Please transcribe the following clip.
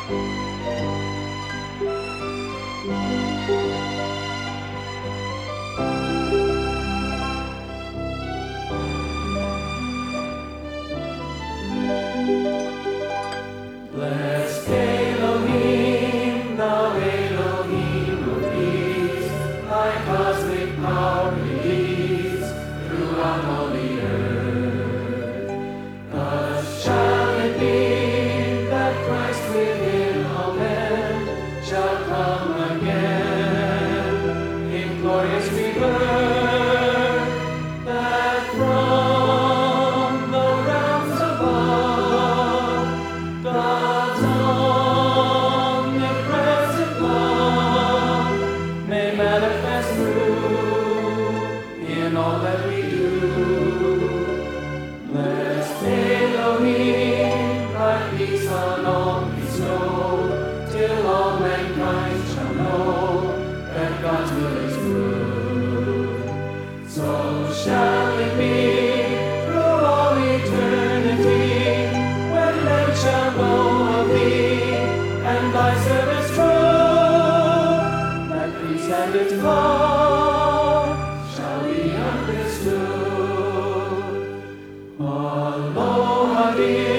Blessed Elohim, thou Elohim of peace, thy cosmic power release throughout all the earth. Thus shall it be that Christ within all men shall come again in glorious rebirth, that from the realms above God's omnipresent love may manifest through in all that we do. Blessed Elohim, thy peace on all bestow, till all mankind shall know that God's will is good. So shall it be through all eternity, when men shall know of thee and thy service true, that peace and its love shall be understood. Aloha, dear.